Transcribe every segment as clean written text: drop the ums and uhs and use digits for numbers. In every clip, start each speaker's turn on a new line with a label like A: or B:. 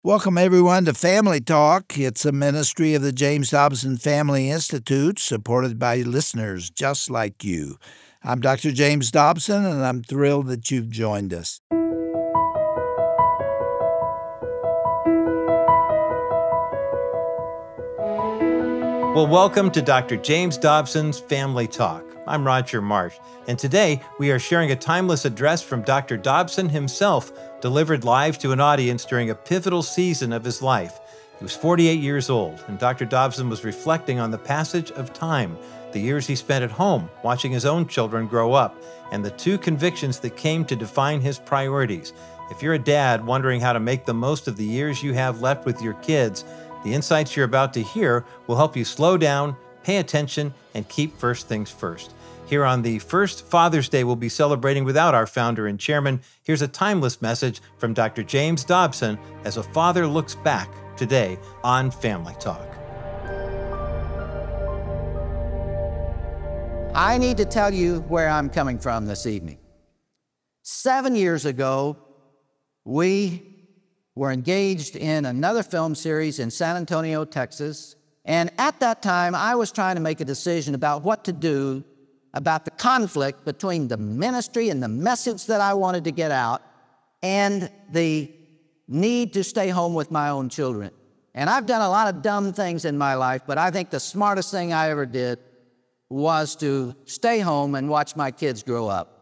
A: Welcome, everyone, to Family Talk. It's a ministry of the James Dobson Family Institute, supported by listeners just like you. I'm Dr. James Dobson, and I'm thrilled that you've joined us.
B: Well, welcome to Dr. James Dobson's Family Talk. I'm Roger Marsh, and today we are sharing a timeless address from Dr. Dobson himself, delivered live to an audience during a pivotal season of his life. He was 48 years old, and Dr. Dobson was reflecting on the passage of time, the years he spent at home watching his own children grow up, and the two convictions that came to define his priorities. If you're a dad wondering how to make the most of the years you have left with your kids, the insights you're about to hear will help you slow down, pay attention, and keep first things first. Here on the first Father's Day we'll be celebrating without our founder and chairman, here's a timeless message from Dr. James Dobson as a father looks back today on Family Talk.
C: I need to tell you where I'm coming from this evening. 7 years ago, we were engaged in another film series in San Antonio, Texas. And at that time, I was trying to make a decision about what to do about the conflict between the ministry and the message that I wanted to get out and the need to stay home with my own children. And I've done a lot of dumb things in my life, but I think the smartest thing I ever did was to stay home and watch my kids grow up.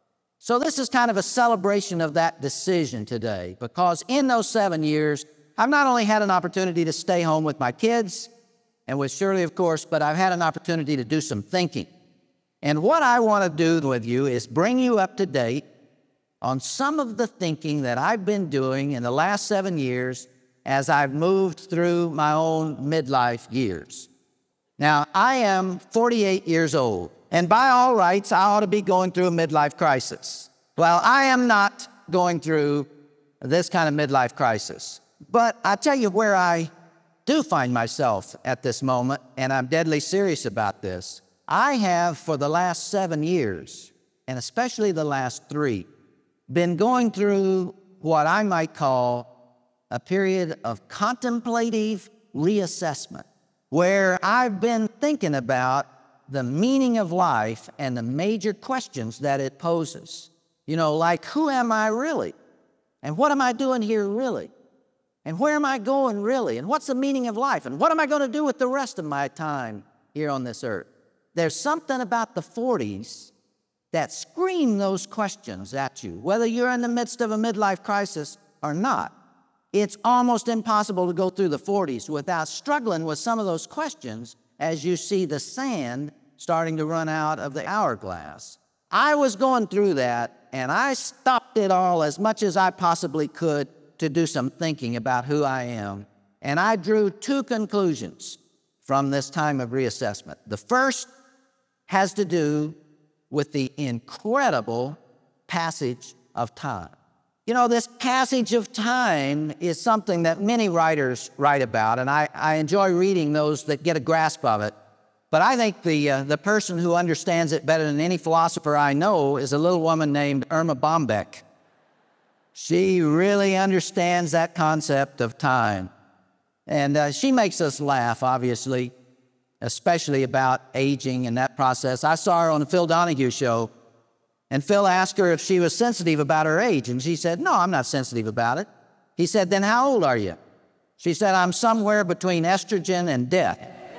C: So this is kind of a celebration of that decision today, because in those 7 years, I've not only had an opportunity to stay home with my kids, and with Shirley, of course, but I've had an opportunity to do some thinking. And what I want to do with you is bring you up to date on some of the thinking that I've been doing in the last 7 years as I've moved through my own midlife years. Now, I am 48 years old. And by all rights, I ought to be going through a midlife crisis. Well, I am not going through this kind of midlife crisis. But I tell you where I do find myself at this moment, and I'm deadly serious about this. I have, for the last 7 years, and especially the last 3, been going through what I might call a period of contemplative reassessment, where I've been thinking about the meaning of life and the major questions that it poses. You know, like, who am I really? And what am I doing here really? And where am I going really? And what's the meaning of life? And what am I going to do with the rest of my time here on this earth? There's something about the 40s that scream those questions at you, whether you're in the midst of a midlife crisis or not. It's almost impossible to go through the 40s without struggling with some of those questions as you see the sand starting to run out of the hourglass. I was going through that, and I stopped it all as much as I possibly could to do some thinking about who I am. And I drew 2 conclusions from this time of reassessment. The first has to do with the incredible passage of time. You know, this passage of time is something that many writers write about, and I enjoy reading those that get a grasp of it. But I think the person who understands it better than any philosopher I know is a little woman named Erma Bombeck. She really understands that concept of time. And she makes us laugh, obviously, especially about aging and that process. I saw her on the Phil Donahue show, and Phil asked her if she was sensitive about her age, and she said, "No, I'm not sensitive about it." He said, "Then how old are you?" She said, "I'm somewhere between estrogen and death."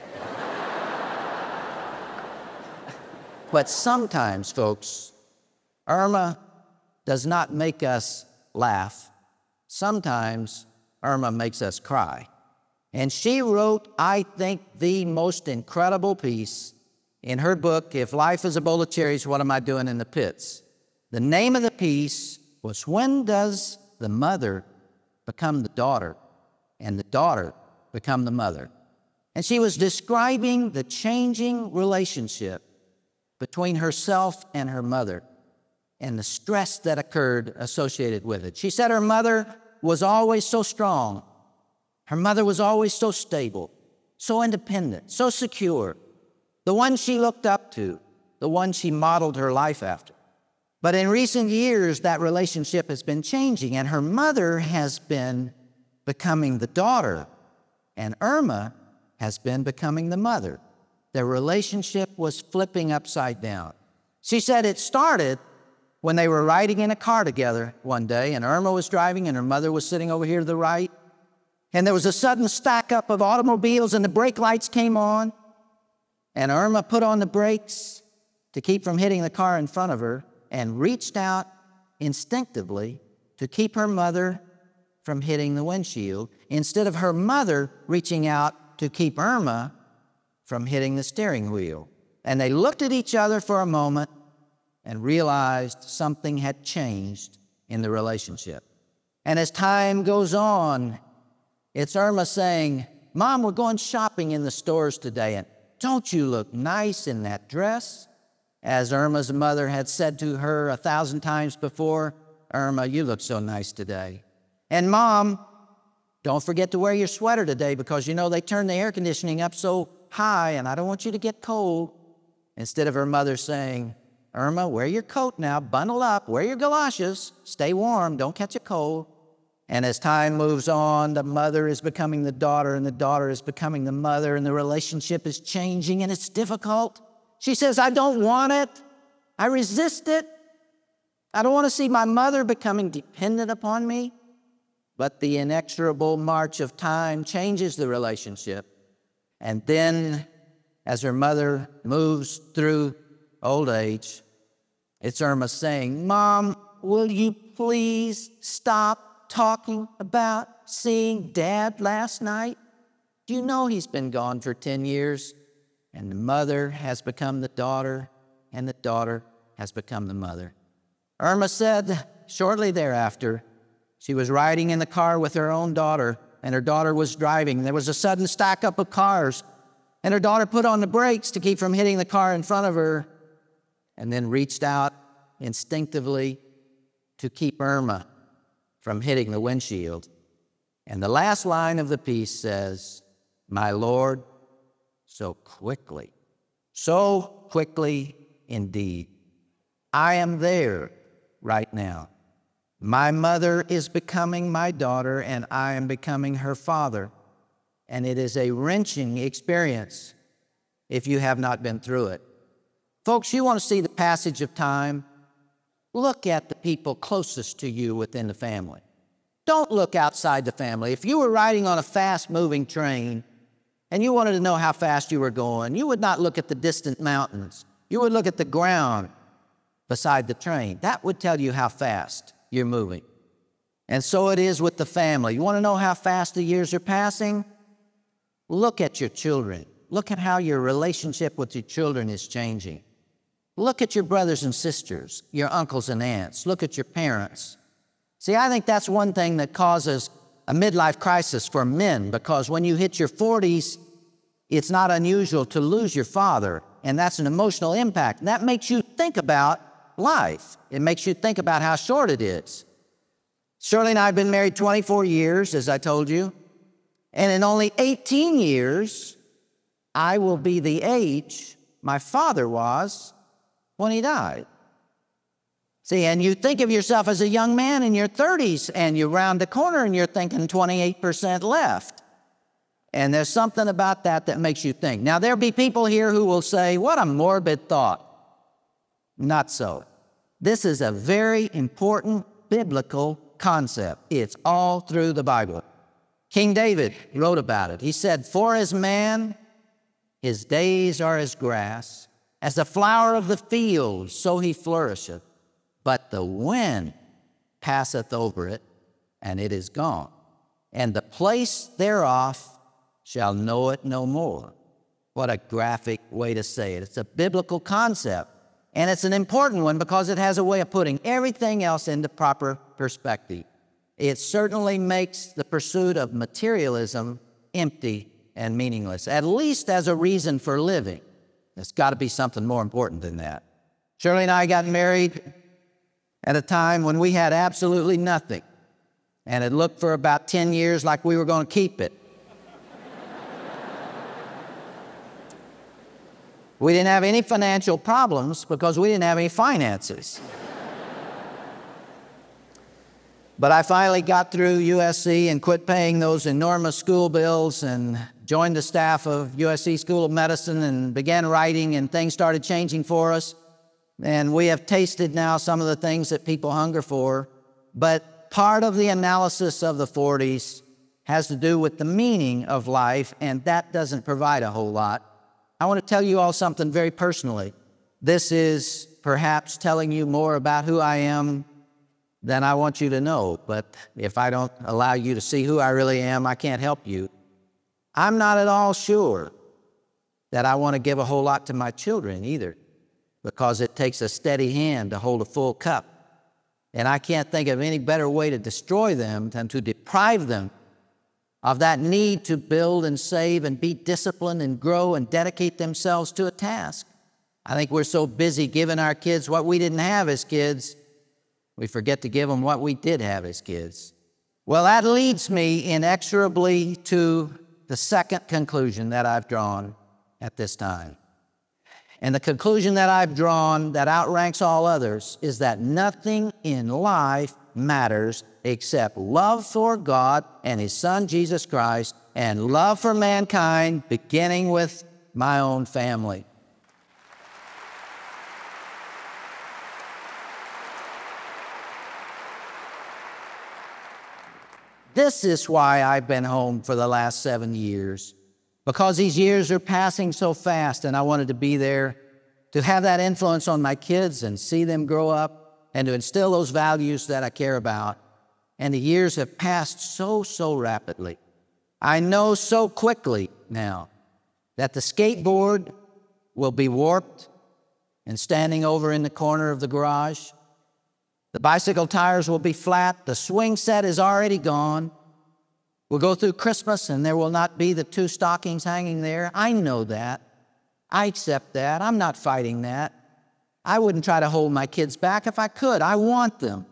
C: But sometimes, folks, Irma does not make us laugh. Sometimes Irma makes us cry. And she wrote, I think, the most incredible piece in her book, If Life is a Bowl of Cherries, What Am I Doing in the Pits? The name of the piece was, When Does the Mother Become the Daughter, and the Daughter Become the Mother? And she was describing the changing relationship between herself and her mother and the stress that occurred associated with it. She said her mother was always so strong. Her mother was always so stable, so independent, so secure, the one she looked up to, the one she modeled her life after. But in recent years, that relationship has been changing, and her mother has been becoming the daughter, and Irma has been becoming the mother. Their relationship was flipping upside down. She said it started when they were riding in a car together one day, and Irma was driving and her mother was sitting over here to the right. And there was a sudden stack up of automobiles and the brake lights came on. And Irma put on the brakes to keep from hitting the car in front of her and reached out instinctively to keep her mother from hitting the windshield, instead of her mother reaching out to keep Irma from hitting the steering wheel. And they looked at each other for a moment and realized something had changed in the relationship. And as time goes on, it's Irma saying, "Mom, we're going shopping in the stores today, and don't you look nice in that dress?" As Irma's mother had said to her 1,000 times before, "Irma, you look so nice today." And "Mom, don't forget to wear your sweater today because you know they turn the air conditioning up so high and I don't want you to get cold." Instead of her mother saying, "Irma, wear your coat now, bundle up, wear your galoshes, stay warm, don't catch a cold." And as time moves on, the mother is becoming the daughter and the daughter is becoming the mother, and the relationship is changing and it's difficult. She says, "I don't want it. I resist it. I don't want to see my mother becoming dependent upon me." But the inexorable march of time changes the relationship. And then, as her mother moves through old age, it's Irma saying, "Mom, will you please stop talking about seeing Dad last night? Do you know he's been gone for 10 years? And the mother has become the daughter, and the daughter has become the mother. Irma said shortly thereafter, she was riding in the car with her own daughter, and her daughter was driving. There was a sudden stack up of cars, and her daughter put on the brakes to keep from hitting the car in front of her, and then reached out instinctively to keep Irma from hitting the windshield. And the last line of the piece says, "My Lord, so quickly indeed. I am there right now. My mother is becoming my daughter, and I am becoming her father. And it is a wrenching experience if you have not been through it." Folks, you want to see the passage of time? Look at the people closest to you within the family. Don't look outside the family. If you were riding on a fast-moving train and you wanted to know how fast you were going, you would not look at the distant mountains. You would look at the ground beside the train. That would tell you how fast you're moving. And so it is with the family. You want to know how fast the years are passing? Look at your children. Look at how your relationship with your children is changing. Look at your brothers and sisters, your uncles and aunts. Look at your parents. See, I think that's one thing that causes a midlife crisis for men, because when you hit your 40s, it's not unusual to lose your father, and that's an emotional impact. And that makes you think about life. It makes you think about how short it is. Shirley and I have been married 24 years, as I told you, and in only 18 years, I will be the age my father was when he died. See, and you think of yourself as a young man in your 30s, and you round the corner and you're thinking 28% left. And there's something about that that makes you think. Now, there'll be people here who will say, "What a morbid thought." Not so. This is a very important biblical concept. It's all through the Bible. King David wrote about it. He said, "For as man, his days are as grass, as the flower of the field, so he flourisheth. But the wind passeth over it, and it is gone. And the place thereof shall know it no more." What a graphic way to say it. It's a biblical concept, and it's an important one because it has a way of putting everything else into proper perspective. It certainly makes the pursuit of materialism empty and meaningless, at least as a reason for living. There's got to be something more important than that. Shirley and I got married at a time when we had absolutely nothing, and it looked for about 10 years like we were going to keep it. We didn't have any financial problems because we didn't have any finances. But I finally got through USC and quit paying those enormous school bills and joined the staff of USC School of Medicine and began writing, and things started changing for us. And we have tasted now some of the things that people hunger for. But part of the analysis of the 40s has to do with the meaning of life, and that doesn't provide a whole lot. I want to tell you all something very personally. This is perhaps telling you more about who I am than I want you to know, but if I don't allow you to see who I really am, I can't help you. I'm not at all sure that I want to give a whole lot to my children either, because it takes a steady hand to hold a full cup. And I can't think of any better way to destroy them than to deprive them of that need to build and save and be disciplined and grow and dedicate themselves to a task. I think we're so busy giving our kids what we didn't have as kids, we forget to give them what we did have as kids. Well, that leads me inexorably to the second conclusion that I've drawn at this time. And the conclusion that I've drawn that outranks all others is that nothing in life matters except love for God and His Son, Jesus Christ, and love for mankind, beginning with my own family. This is why I've been home for the last 7 years, because these years are passing so fast, and I wanted to be there to have that influence on my kids and see them grow up and to instill those values that I care about. And the years have passed so rapidly. I know so quickly now that the skateboard will be warped and standing over in the corner of the garage. The bicycle tires will be flat. The swing set is already gone. We'll go through Christmas and there will not be the 2 stockings hanging there. I know that. I accept that. I'm not fighting that. I wouldn't try to hold my kids back if I could. I want them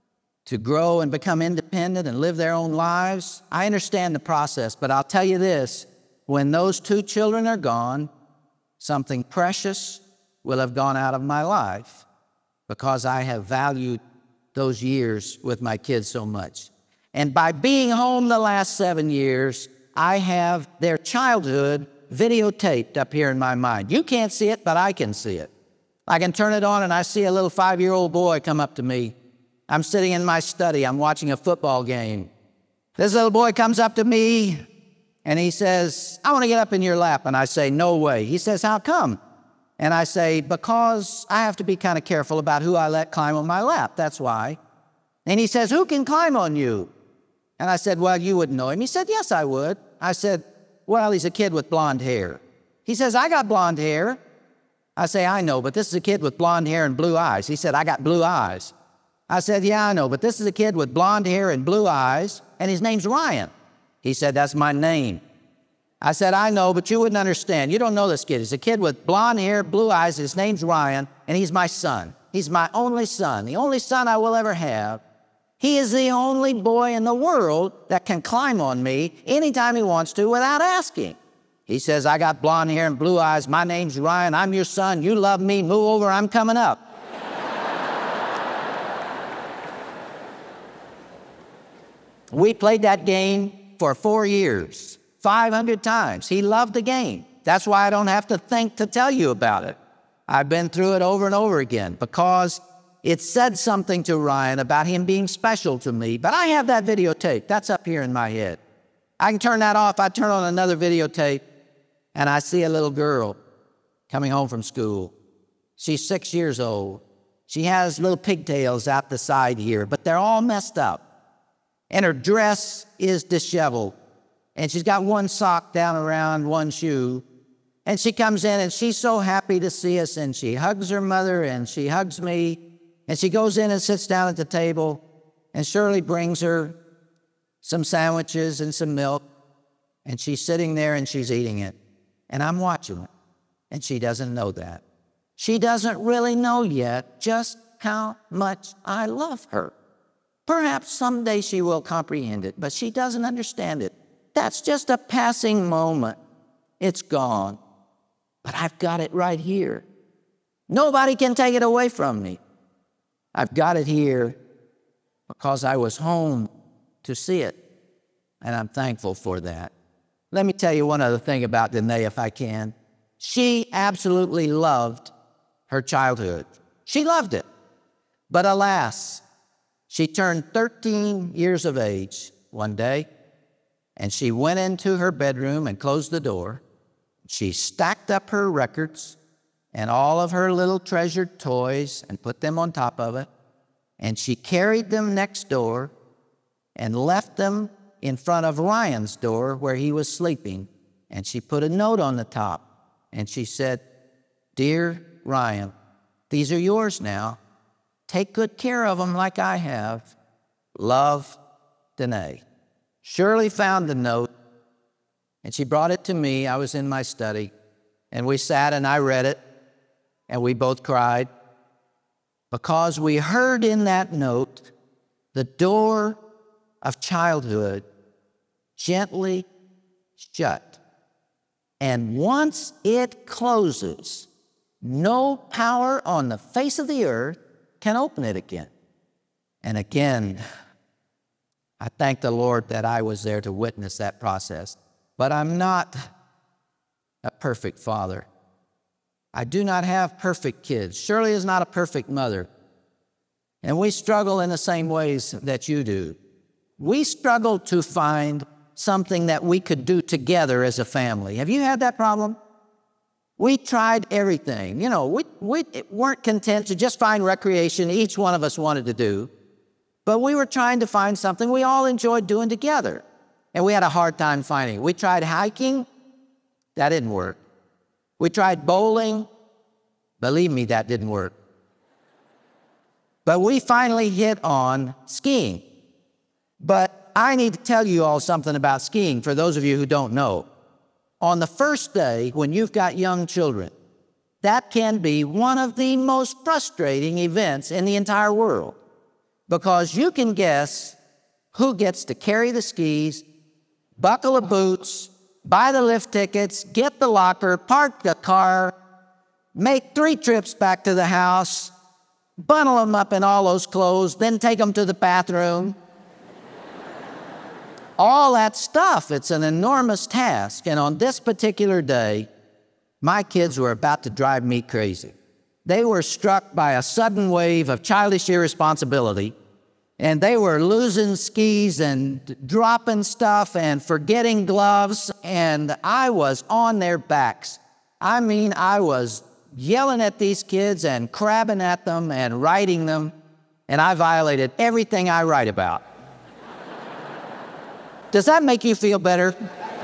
C: to grow and become independent and live their own lives. I understand the process, but I'll tell you this, when those 2 children are gone, something precious will have gone out of my life because I have valued those years with my kids so much. And by being home the last 7 years, I have their childhood videotaped up here in my mind. You can't see it, but I can see it. I can turn it on and I see a little 5-year-old boy come up to me. I'm sitting in my study. I'm watching a football game. This little boy comes up to me and he says, "I want to get up in your lap." And I say, "No way." He says, "How come?" And I say, "Because I have to be kind of careful about who I let climb on my lap. That's why." And he says, "Who can climb on you?" And I said, "Well, you wouldn't know him." He said, "Yes, I would." I said, "Well, he's a kid with blonde hair." He says, "I got blonde hair." I say, "I know, but this is a kid with blonde hair and blue eyes." He said, "I got blue eyes." I said, "Yeah, I know, but this is a kid with blonde hair and blue eyes, and his name's Ryan." He said, "That's my name." I said, "I know, but you wouldn't understand. You don't know this kid. He's a kid with blonde hair, blue eyes. His name's Ryan, and he's my son. He's my only son, the only son I will ever have. He is the only boy in the world that can climb on me anytime he wants to without asking." He says, "I got blonde hair and blue eyes. My name's Ryan. I'm your son. You love me. Move over. I'm coming up." We played that game for 4 years, 500 times. He loved the game. That's why I don't have to think to tell you about it. I've been through it over and over again because it said something to Ryan about him being special to me. But I have that videotape. That's up here in my head. I can turn that off. I turn on another videotape, and I see a little girl coming home from school. She's 6 years old. She has little pigtails out the side here, but they're all messed up. And her dress is disheveled. And she's got one sock down around one shoe. And she comes in and she's so happy to see us, and she hugs her mother and she hugs me. And she goes in and sits down at the table, and Shirley brings her some sandwiches and some milk. And she's sitting there and she's eating it. And I'm watching it. And she doesn't know that. She doesn't really know yet just how much I love her. Perhaps someday she will comprehend it, but she doesn't understand it. That's just a passing moment. It's gone. But I've got it right here. Nobody can take it away from me. I've got it here, because I was home to see it, and I'm thankful for that. Let me tell you one other thing about Danae, if I can. She absolutely loved her childhood. She loved it. But alas, she turned 13 years of age one day, and she went into her bedroom and closed the door. She stacked up her records and all of her little treasured toys and put them on top of it, and she carried them next door and left them in front of Ryan's door where he was sleeping, and she put a note on the top, and she said, "Dear Ryan, these are yours now. Take good care of them like I have. Love, Danae." Shirley found the note, and she brought it to me. I was in my study, and we sat and I read it, and we both cried because we heard in that note the door of childhood gently shut. And once it closes, no power on the face of the earth can open it again. And again, I thank the Lord that I was there to witness that process. But I'm not a perfect father. I do not have perfect kids. Shirley is not a perfect mother. And we struggle in the same ways that you do. We struggle to find something that we could do together as a family. Have you had that problem? We tried everything. You know, we weren't content to just find recreation each one of us wanted to do, but we were trying to find something we all enjoyed doing together, and we had a hard time finding it. We tried hiking. That didn't work. We tried bowling. Believe me, that didn't work. But we finally hit on skiing. But I need to tell you all something about skiing for those of you who don't know. On the first day, when you've got young children, that can be one of the most frustrating events in the entire world, because you can guess who gets to carry the skis, buckle the boots, buy the lift tickets, get the locker, park the car, make 3 trips back to the house, bundle them up in all those clothes, then take them to the bathroom. All that stuff, it's an enormous task. And on this particular day, my kids were about to drive me crazy. They were struck by a sudden wave of childish irresponsibility, and they were losing skis and dropping stuff and forgetting gloves, and I was on their backs. I mean, I was yelling at these kids and crabbing at them and writing them, and I violated everything I write about. Does that make you feel better?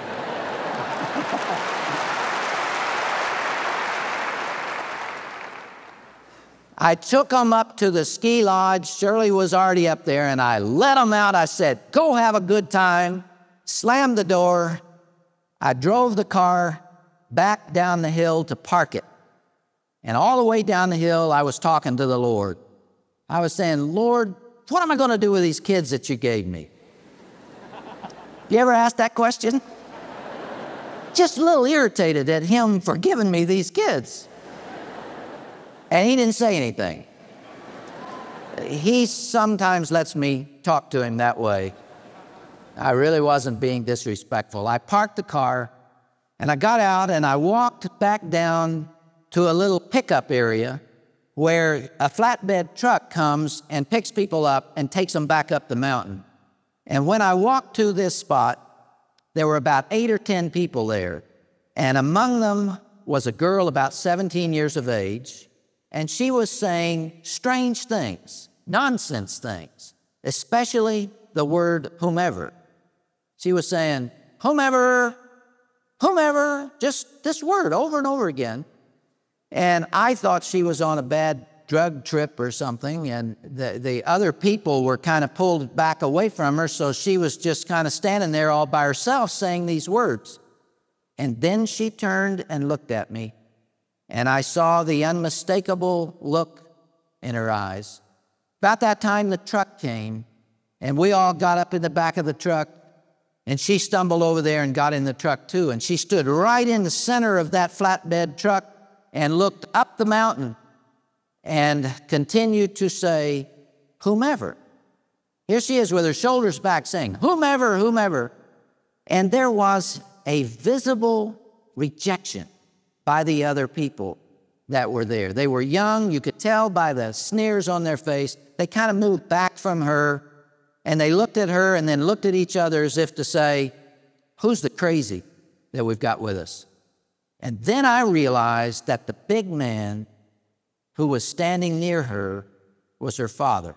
C: I took them up to the ski lodge. Shirley was already up there, and I let them out. I said, "Go have a good time." Slammed the door. I drove the car back down the hill to park it. And all the way down the hill, I was talking to the Lord. I was saying, "Lord, what am I going to do with these kids that you gave me?" You ever ask that question? Just a little irritated at him for giving me these kids. And he didn't say anything. He sometimes lets me talk to him that way. I really wasn't being disrespectful. I parked the car, and I got out, and I walked back down to a little pickup area where a flatbed truck comes and picks people up and takes them back up the mountain. And when I walked to this spot, there were about 8 or 10 people there. And among them was a girl about 17 years of age. And she was saying strange things, nonsense things, especially the word whomever. She was saying, whomever, whomever, just this word over and over again. And I thought she was on a bad drug trip or something, and the other people were kind of pulled back away from her, so she was just kind of standing there all by herself saying these words. And then she turned and looked at me, and I saw the unmistakable look in her eyes. About that time, the truck came, and we all got up in the back of the truck, and she stumbled over there and got in the truck too, and she stood right in the center of that flatbed truck and looked up the mountain and continued to say, whomever. Here she is with her shoulders back saying, whomever, whomever. And there was a visible rejection by the other people that were there. They were young. You could tell by the sneers on their face. They kind of moved back from her, and they looked at her and then looked at each other as if to say, who's the crazy that we've got with us? And then I realized that the big man who was standing near her was her father.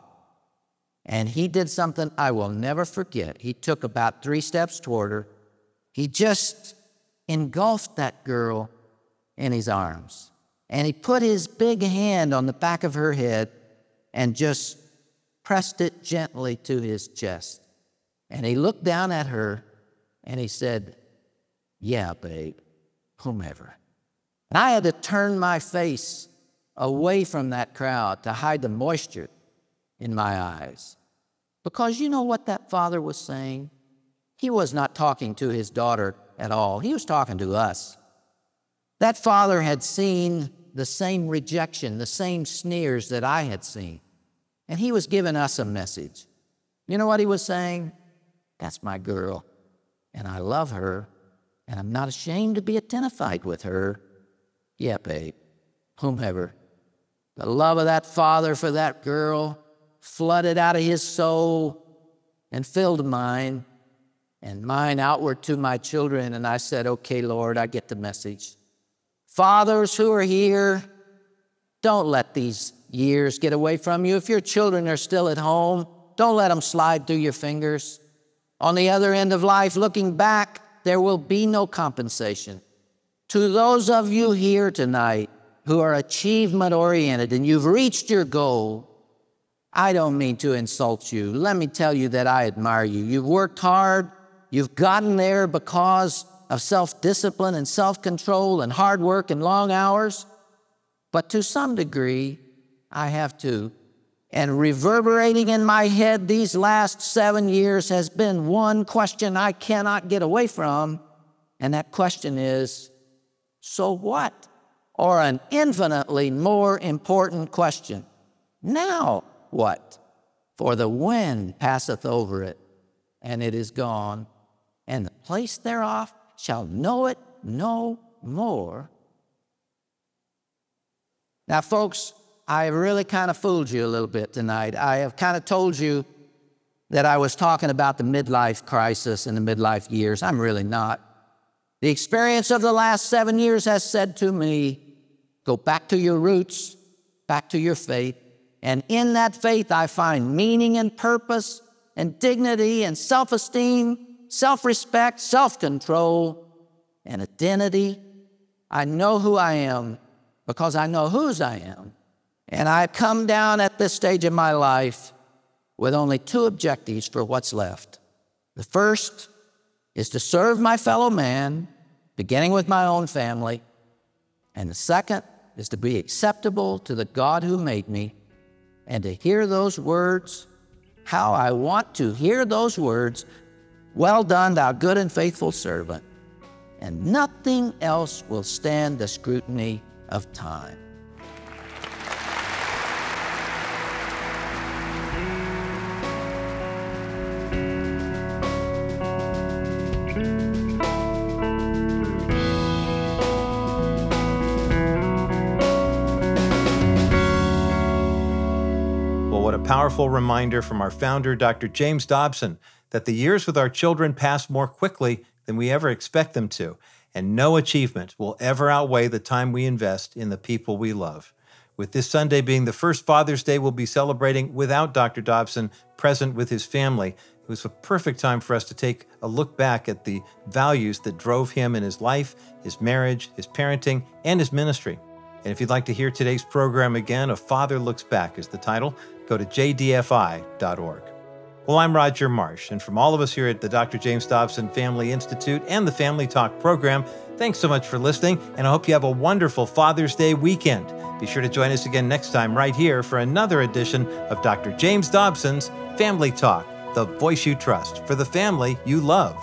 C: And he did something I will never forget. He took about 3 steps toward her. He just engulfed that girl in his arms. And he put his big hand on the back of her head and just pressed it gently to his chest. And he looked down at her and he said, yeah, babe, whomever. And I had to turn my face away from that crowd to hide the moisture in my eyes. Because you know what that father was saying? He was not talking to his daughter at all. He was talking to us. That father had seen the same rejection, the same sneers that I had seen. And he was giving us a message. You know what he was saying? That's my girl, and I love her, and I'm not ashamed to be identified with her. Yeah, babe, whomever. The love of that father for that girl flooded out of his soul and filled mine, and mine outward to my children. And I said, okay, Lord, I get the message. Fathers who are here, don't let these years get away from you. If your children are still at home, don't let them slide through your fingers. On the other end of life, looking back, there will be no compensation. To those of you here tonight who are achievement-oriented and you've reached your goal, I don't mean to insult you. Let me tell you that I admire you. You've worked hard. You've gotten there because of self-discipline and self-control and hard work and long hours. But to some degree, I have too. And reverberating in my head these last 7 years has been one question I cannot get away from. And that question is, so what? Or an infinitely more important question, now what? For the wind passeth over it, and it is gone, and the place thereof shall know it no more. Now, folks, I really kind of fooled you a little bit tonight. I have kind of told you that I was talking about the midlife crisis and the midlife years. I'm really not. The experience of the last 7 years has said to me, go back to your roots, back to your faith. And in that faith, I find meaning and purpose and dignity and self-esteem, self-respect, self-control, and identity. I know who I am because I know whose I am. And I've come down at this stage of my life with only 2 objectives for what's left. The first is to serve my fellow man, beginning with my own family. And the second is to be acceptable to the God who made me, and to hear those words, how I want to hear those words, well done, thou good and faithful servant. And nothing else will stand the scrutiny of time.
B: What a powerful reminder from our founder, Dr. James Dobson, that the years with our children pass more quickly than we ever expect them to, and no achievement will ever outweigh the time we invest in the people we love. With this Sunday being the first Father's Day we'll be celebrating without Dr. Dobson present with his family, it was a perfect time for us to take a look back at the values that drove him in his life, his marriage, his parenting, and his ministry. And if you'd like to hear today's program again, A Father Looks Back is the title. Go to jdfi.org. Well, I'm Roger Marsh, and from all of us here at the Dr. James Dobson Family Institute and the Family Talk program, thanks so much for listening, and I hope you have a wonderful Father's Day weekend. Be sure to join us again next time right here for another edition of Dr. James Dobson's Family Talk, the voice you trust for the family you love.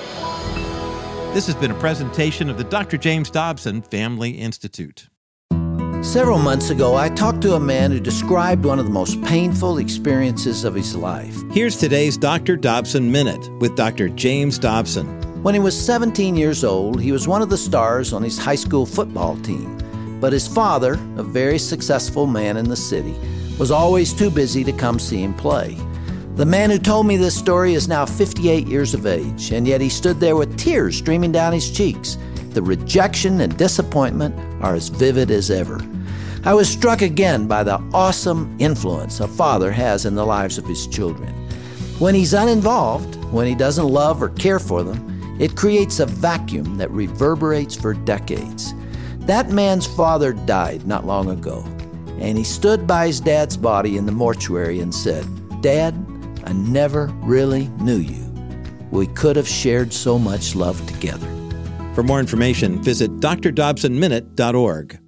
B: This has been a presentation of the Dr. James Dobson Family Institute.
C: Several months ago, I talked to a man who described one of the most painful experiences of his life.
B: Here's today's Dr. Dobson Minute with Dr. James Dobson.
C: When he was 17 years old, he was one of the stars on his high school football team. But his father, a very successful man in the city, was always too busy to come see him play. The man who told me this story is now 58 years of age, and yet he stood there with tears streaming down his cheeks. The rejection and disappointment are as vivid as ever. I was struck again by the awesome influence a father has in the lives of his children. When he's uninvolved, when he doesn't love or care for them, it creates a vacuum that reverberates for decades. That man's father died not long ago, and he stood by his dad's body in the mortuary and said, "Dad, I never really knew you. We could have shared so much love together."
B: For more information, visit drdobsonminute.org.